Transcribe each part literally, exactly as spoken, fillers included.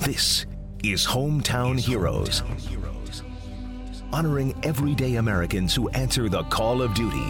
This is Hometown Heroes, honoring everyday Americans who answer the call of duty.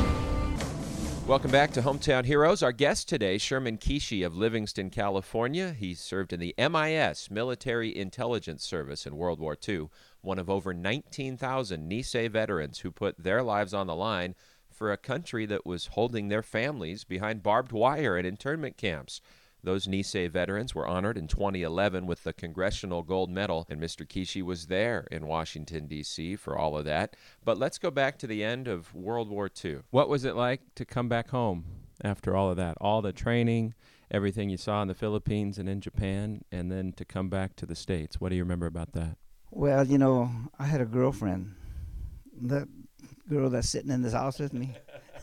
Welcome back to Hometown Heroes. Our guest today, Sherman Keeshe of Livingston, California. He served in the M I S, Military Intelligence Service, in World War Two, one of over nineteen thousand Nisei veterans who put their lives on the line for a country that was holding their families behind barbed wire at internment camps. Those Nisei veterans were honored in twenty eleven with the Congressional Gold Medal, and Mister Keeshe was there in Washington, D C for all of that. But let's go back to the end of World War Two. What was it like to come back home after all of that? All the training, everything you saw in the Philippines and in Japan, and then to come back to the States. What do you remember about that? Well, you know, I had a girlfriend, that girl that's sitting in this house with me.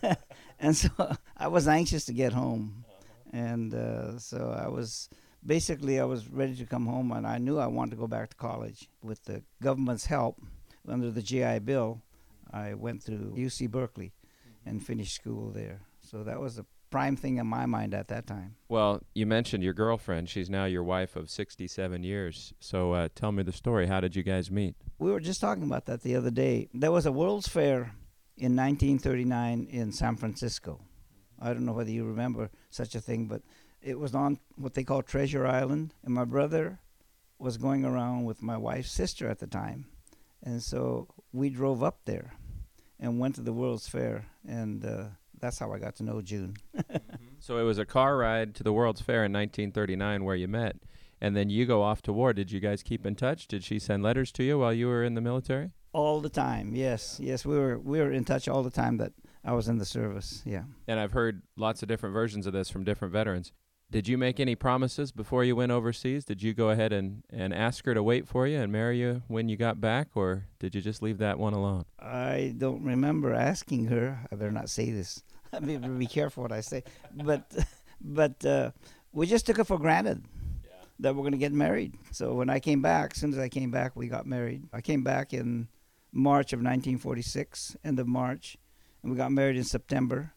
And so I was anxious to get home. And uh, so I was, basically I was ready to come home, and I knew I wanted to go back to college. With the government's help, under the G I Bill, I went to U C Berkeley and finished school there. So that was a prime thing in my mind at that time. Well, you mentioned your girlfriend. She's now your wife of sixty-seven years. So uh, tell me the story. How did you guys meet? We were just talking about that the other day. There was a World's Fair in nineteen thirty-nine in San Francisco. I don't know whether you remember such a thing, but it was on what they call Treasure Island. And my brother was going around with my wife's sister at the time. And so we drove up there and went to the World's Fair. And uh, that's how I got to know June. Mm-hmm. So it was a car ride to the World's Fair in nineteen thirty-nine where you met. And then you go off to war. Did you guys keep in touch? Did she send letters to you while you were in the military? All the time, yes. Yes, we were we were in touch all the time that I was in the service, yeah. And I've heard lots of different versions of this from different veterans. Did you make any promises before you went overseas? Did you go ahead and, and ask her to wait for you and marry you when you got back, or did you just leave that one alone? I don't remember asking her. I better not say this. I mean, be careful what I say. But but uh, we just took it for granted yeah. that we're going to get married. So when I came back, as soon as I came back, we got married. I came back in March of nineteen forty-six, end of March. And we got married in September,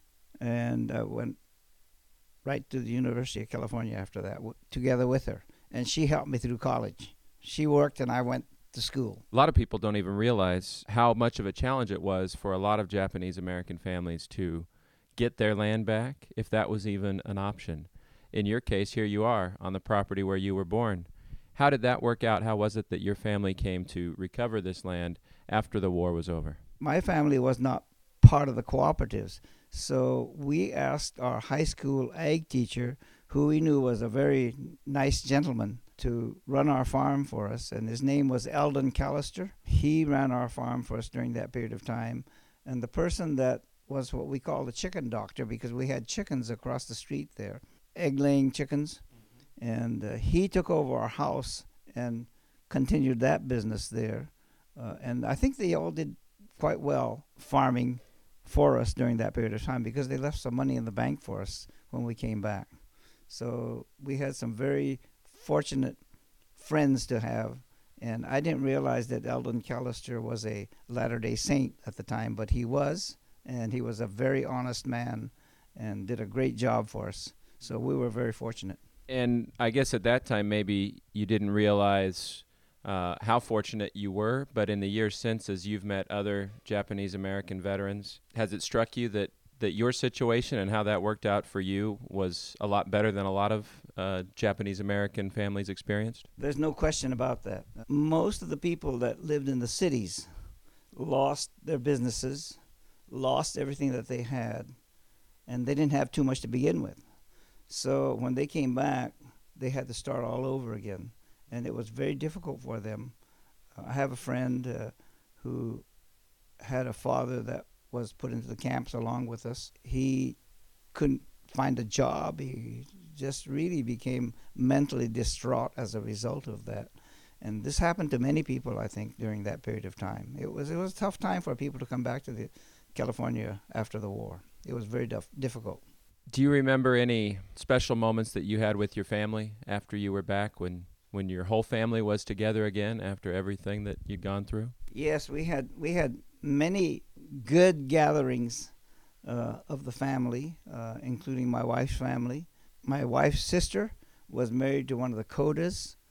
and uh, went right to the University of California after that, w- together with her. And she helped me through college. She worked, and I went to school. A lot of people don't even realize how much of a challenge it was for a lot of Japanese American families to get their land back, if that was even an option. In your case, here you are on the property where you were born. How did that work out? How was it that your family came to recover this land after the war was over? My family was not part of the cooperatives. So we asked our high school ag teacher, who we knew was a very nice gentleman, to run our farm for us. And his name was Eldon Callister. He ran our farm for us during that period of time. And the person that was what we call the chicken doctor, because we had chickens across the street there, egg-laying chickens. Mm-hmm. And uh, he took over our house and continued that business there. Uh, and I think they all did quite well farming for us during that period of time, because they left some money in the bank for us when we came back. So we had some very fortunate friends to have, and I didn't realize that Eldon Callister was a Latter-day Saint at the time, but he was, and he was a very honest man and did a great job for us. So we were very fortunate. And I guess at that time maybe you didn't realize Uh, how fortunate you were, but in the years since, as you've met other Japanese American veterans, has it struck you that, that your situation and how that worked out for you was a lot better than a lot of uh, Japanese American families experienced? There's no question about that. Most of the people that lived in the cities lost their businesses, lost everything that they had, and they didn't have too much to begin with. So when they came back, they had to start all over again. And it was very difficult for them. Uh, I have a friend uh, who had a father that was put into the camps along with us. He couldn't find a job. He just really became mentally distraught as a result of that. And this happened to many people, I think, during that period of time. It was it was a tough time for people to come back to the California after the war. It was very dif- difficult. Do you remember any special moments that you had with your family after you were back, when when your whole family was together again after everything that you'd gone through? Yes, we had we had many good gatherings uh, of the family, uh, including my wife's family. My wife's sister was married to one of the Kodas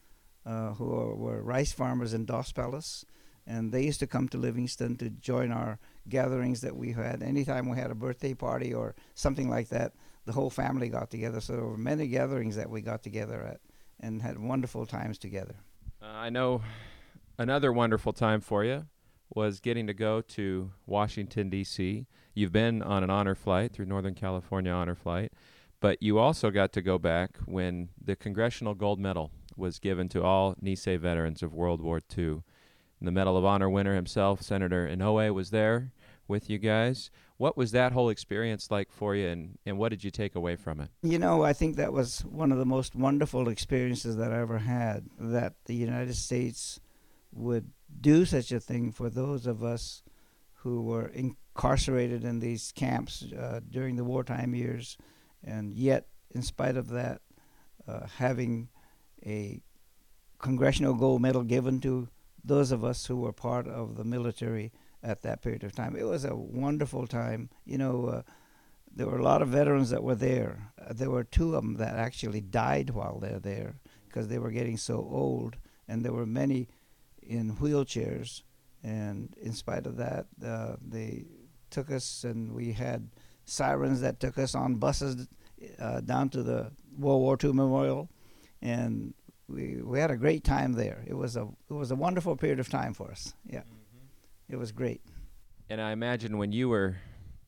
uh, who are, were rice farmers in Dos Palace, and they used to come to Livingston to join our gatherings that we had. Anytime we had a birthday party or something like that, the whole family got together. So there were many gatherings that we got together at and had wonderful times together. Uh, I know another wonderful time for you was getting to go to Washington, D C You've been on an honor flight through Northern California Honor Flight, but you also got to go back when the Congressional Gold Medal was given to all Nisei veterans of World War Two. And the Medal of Honor winner himself, Senator Inouye, was there with you guys. What was that whole experience like for you, and, and what did you take away from it? You know, I think that was one of the most wonderful experiences that I ever had, that the United States would do such a thing for those of us who were incarcerated in these camps uh, during the wartime years, and yet, in spite of that, uh, having a Congressional Gold Medal given to those of us who were part of the military at that period of time. It was a wonderful time. You know, uh, there were a lot of veterans that were there. Uh, there were two of them that actually died while they're there because they were getting so old, and there were many in wheelchairs. And in spite of that, uh, they took us, and we had sirens that took us on buses uh, down to the World War Two Memorial, and we we had a great time there. It was a it was a wonderful period of time for us. Yeah, mm-hmm. It was great. And I imagine when you were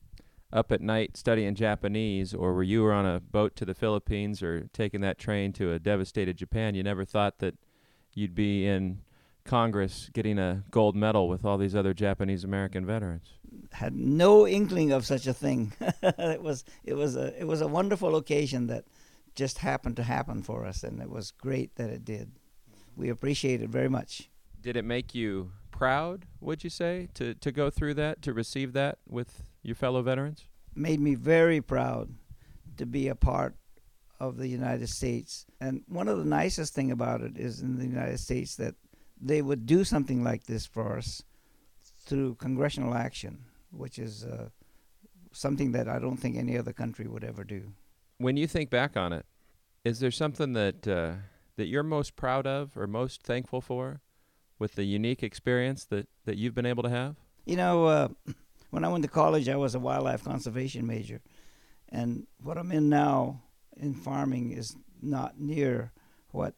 up at night studying Japanese, or were you were on a boat to the Philippines or taking that train to a devastated Japan, you never thought that you'd be in Congress getting a gold medal with all these other Japanese American veterans. Had no inkling of such a thing. it was it was a it was a wonderful occasion that just happened to happen for us, and it was great that it did. We appreciate it very much. Did it make you proud, would you say, to, to go through that, to receive that with your fellow veterans? Made me very proud to be a part of the United States. And one of the nicest thing about it is in the United States that they would do something like this for us through congressional action, which is uh, something that I don't think any other country would ever do. When you think back on it, is there something that uh, that you're most proud of or most thankful for with the unique experience that, that you've been able to have? You know, uh, when I went to college, I was a wildlife conservation major. And what I'm in now in farming is not near what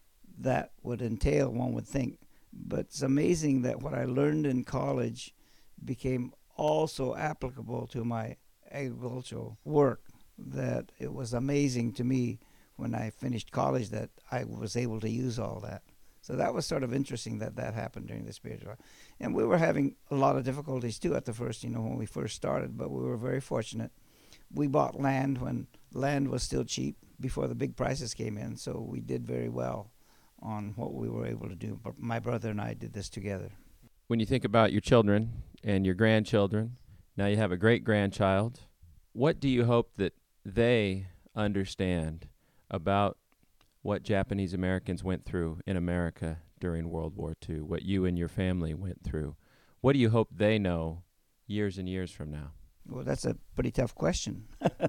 that would entail, one would think. But it's amazing that what I learned in college became also applicable to my agricultural work, that it was amazing to me when I finished college that I was able to use all that. So that was sort of interesting that that happened during this period of time. And we were having a lot of difficulties too at the first, you know, when we first started, but we were very fortunate. We bought land when land was still cheap before the big prices came in, so we did very well on what we were able to do. But my brother and I did this together. When you think about your children and your grandchildren, now you have a great-grandchild, what do you hope that they understand about what Japanese Americans went through in America during World War Two, what you and your family went through? What do you hope they know years and years from now? Well, that's a pretty tough question.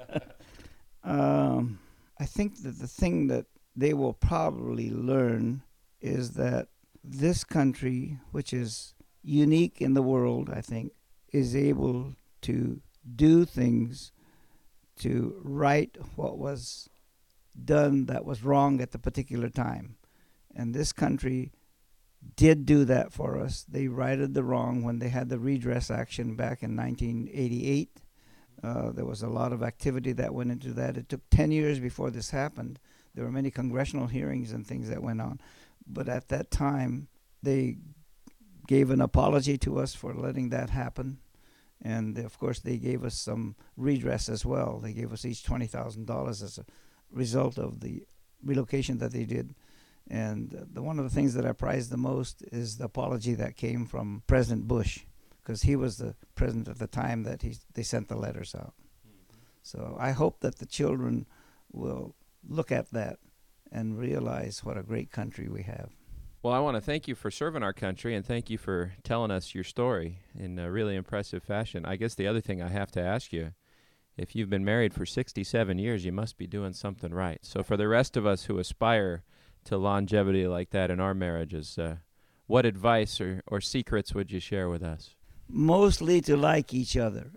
um, I think that the thing that they will probably learn is that this country, which is unique in the world, I think, is able to do things to right what was done that was wrong at the particular time. And this country did do that for us. They righted the wrong when they had the redress action back in nineteen eighty-eight. Uh, there was a lot of activity that went into that. It took ten years before this happened. There were many congressional hearings and things that went on. But at that time, they gave an apology to us for letting that happen. And, of course, they gave us some redress as well. They gave us each twenty thousand dollars as a result of the relocation that they did. And uh, the, one of the things that I prize the most is the apology that came from President Bush, because he was the president at the time that he they sent the letters out. Mm-hmm. So I hope that the children will look at that and realize what a great country we have. Well, I want to thank you for serving our country, and thank you for telling us your story in a really impressive fashion. I guess the other thing I have to ask you, if you've been married for sixty-seven years, you must be doing something right. So for the rest of us who aspire to longevity like that in our marriages. Uh, what advice or, or secrets would you share with us? Mostly to like each other.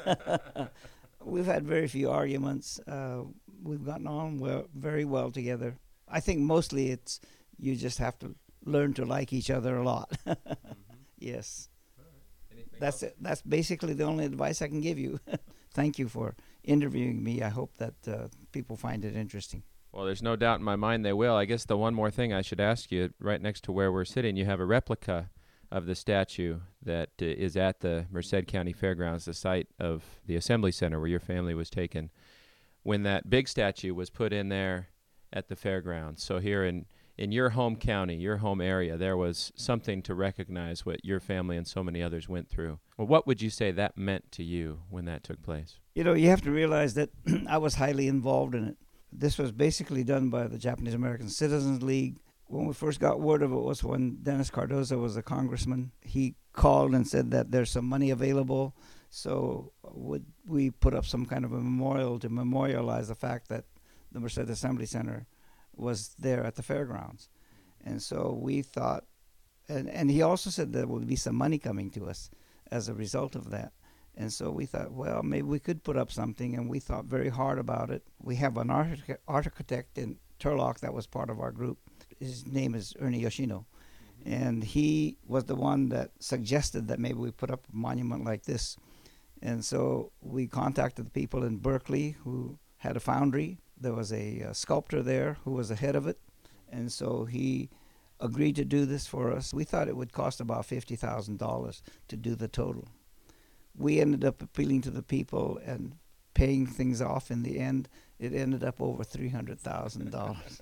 We've had very few arguments. Uh, we've gotten on well, very well together. I think mostly it's you just have to learn to like each other a lot. mm-hmm. Yes. Right. That's it. That's basically the only advice I can give you. Thank you for interviewing me. I hope that uh, people find it interesting. Well, there's no doubt in my mind they will. I guess the one more thing I should ask you, right next to where we're sitting, you have a replica of the statue that uh, is at the Merced County Fairgrounds, the site of the Assembly Center where your family was taken, when that big statue was put in there at the fairgrounds. So here in, in your home county, your home area, there was something to recognize what your family and so many others went through. Well, what would you say that meant to you when that took place? You know, you have to realize that I was highly involved in it. This was basically done by the Japanese American Citizens League. When we first got word of it was when Dennis Cardozo was a congressman. He called and said that there's some money available, so would we put up some kind of a memorial to memorialize the fact that the Merced Assembly Center was there at the fairgrounds. And so we thought, and, and he also said there would be some money coming to us as a result of that. And so we thought, well, maybe we could put up something, and we thought very hard about it. We have an architect, architect in Turlock that was part of our group. His name is Ernie Yoshino. Mm-hmm. And he was the one that suggested that maybe we put up a monument like this. And so we contacted the people in Berkeley who had a foundry. There was a, a sculptor there who was the head of it. And so he agreed to do this for us. We thought it would cost about fifty thousand dollars to do the total. We ended up appealing to the people and paying things off in the end. It ended up over three hundred thousand dollars.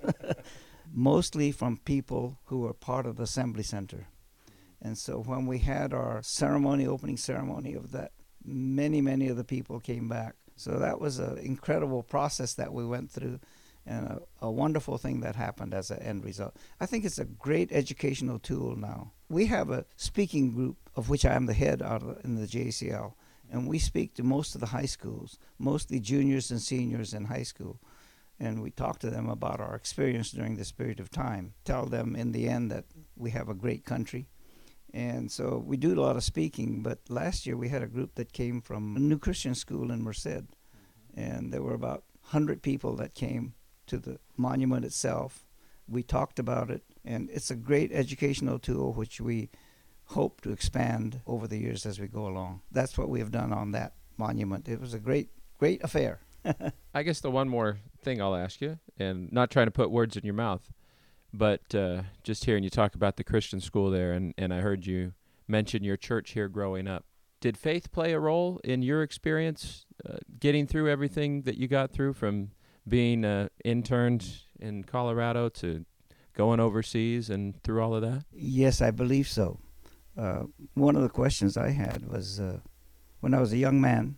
Mostly from people who were part of the Assembly Center. And so when we had our ceremony, opening ceremony of that, many, many of the people came back. So that was an incredible process that we went through, and a, a wonderful thing that happened as an end result. I think it's a great educational tool now. We have a speaking group, of which I am the head out of, in the J C L, and we speak to most of the high schools, mostly juniors and seniors in high school. And we talk to them about our experience during this period of time, tell them in the end that we have a great country. And so we do a lot of speaking, but last year we had a group that came from a New Christian School in Merced, mm-hmm. and there were about one hundred people that came to the monument itself. We talked about it, and it's a great educational tool which we hope to expand over the years as we go along. That's what we have done on that monument. It was a great, great affair. I guess the one more thing I'll ask you, and not trying to put words in your mouth, but uh, just hearing you talk about the Christian school there, and, and I heard you mention your church here growing up. Did faith play a role in your experience uh, getting through everything that you got through, from being uh, interned in Colorado to going overseas and through all of that? Yes, I believe so. Uh, one of the questions I had was uh, when I was a young man,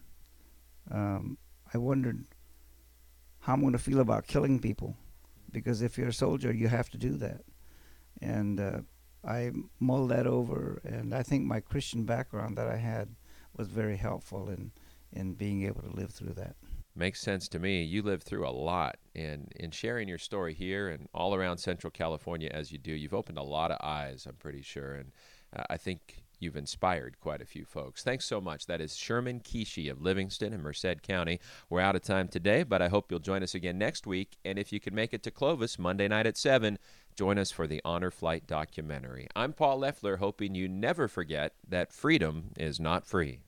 um, I wondered how I'm going to feel about killing people, because if you're a soldier, you have to do that. And uh, I mulled that over, and I think my Christian background that I had was very helpful in, in being able to live through that. Makes sense to me. You lived through a lot, and in sharing your story here and all around Central California as you do, you've opened a lot of eyes, I'm pretty sure, and uh, I think you've inspired quite a few folks. Thanks so much. That is Sherman Keeshe of Livingston and Merced County. We're out of time today, but I hope you'll join us again next week, and if you can make it to Clovis Monday night at seven, join us for the Honor Flight documentary. I'm Paul Leffler, hoping you never forget that freedom is not free.